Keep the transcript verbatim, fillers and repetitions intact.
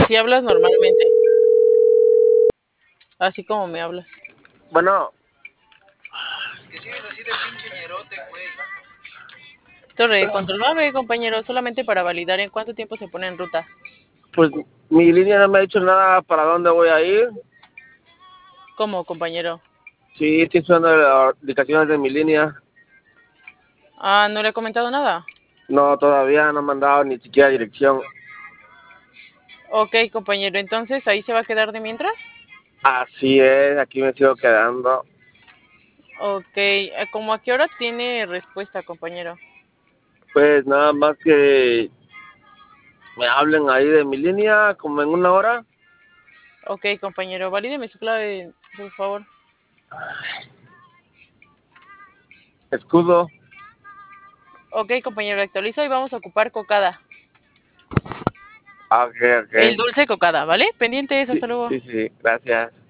Así hablas normalmente, así como me hablas. Bueno, Que sigues así de pinche ñerote, güey. Torre, control nueve, compañero, solamente para validar en cuánto tiempo se pone en ruta. pues mi línea no me ha dicho nada para dónde voy a ir. ¿Cómo, compañero? Sí, estoy esperando las indicaciones de mi línea. Ah, ¿no le he comentado nada? No, todavía no me han dado ni siquiera dirección. Ok, compañero, entonces ahí se va a quedar de mientras. Así es, aquí me sigo quedando. Ok, eh, ¿cómo a qué hora tiene respuesta, compañero? Pues nada más que me hablen ahí de mi línea como en una hora. Ok, compañero, valídeme su clave, por favor. Escudo. Ok, compañero, actualizo y vamos a ocupar cocada. Ah, ok, El ok. dulce cocada, ¿vale? Pendientes, Sí, hasta luego. sí, sí, gracias.